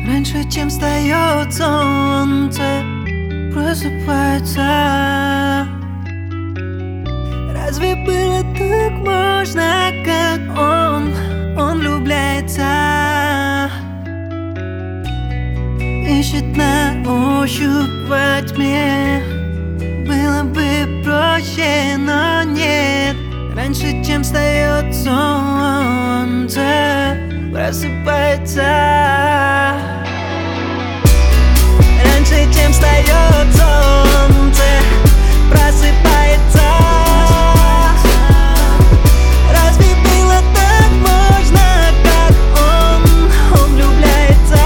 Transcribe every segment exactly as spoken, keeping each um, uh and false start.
Раньше, чем встает солнце, просыпается. Разве было так можно, как он? Он влюбляется, ищет на ощупь во тьме. Было бы проще, но нет. Раньше, чем встает солнце, просыпается. Раньше, чем встает солнце, просыпается. Разве было так можно, как он? Он влюбляется,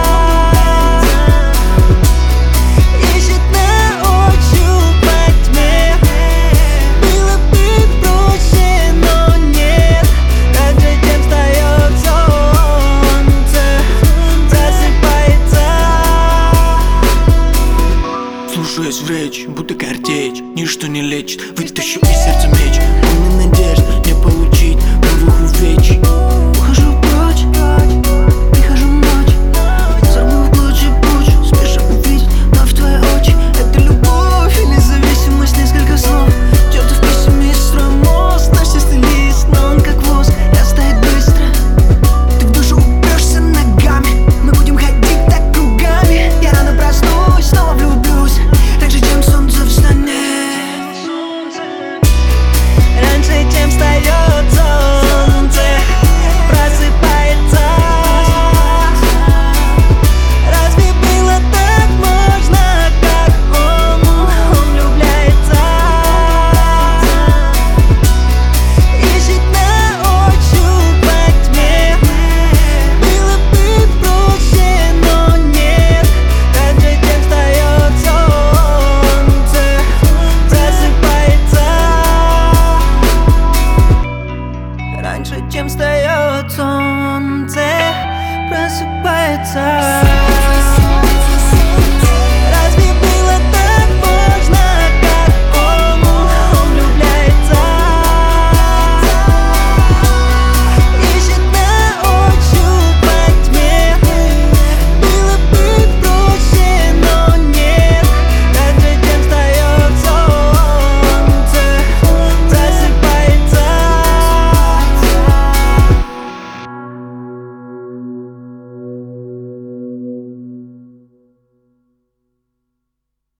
ищет на ощупь во тьме. Было бы проще, но нет. Раньше, чем встает солнце, просыпается. Слушаюсь в речь, будто картечь. Ничто не лечит, вытащу из сердца меч. Полный надежд не получить новых увечий. Ухожу прочь, прихожу ночь, забыл лучше путь, спешу увидеть вновь твои очи. Это любовь или зависимость, несколько слов. Чертов пессимист, строим мост, наш чистый лист, но он как воск, растает быстро. Ты в душу упрешься ногами, мы будем ходить так кругами. Я рано проснусь, снова влюблюсь, раньше, чем солнце встанет. Раньше, чем встает солнце, просыпается. Разве было так можно, как он? Он влюбляется, ищет на ощупь во тьме. Было бы проще, но нет. Раньше, чем встает солнце, просыпается. Раньше, чем встает солнце, просыпается.